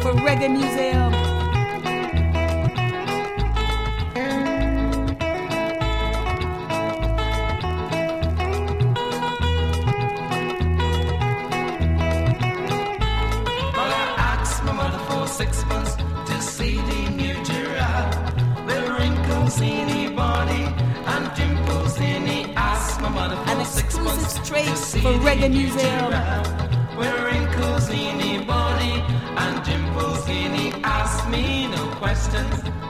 for Reggae Museum. Well, I asked my mother for 6 months to see the new giraffe with wrinkles in the body and dimples in the ass. My mother for An 6 months exclusive straight to see for the Reggae new Museum. giraffe with wrinkles in the body and dimples in the ass. Me no questions.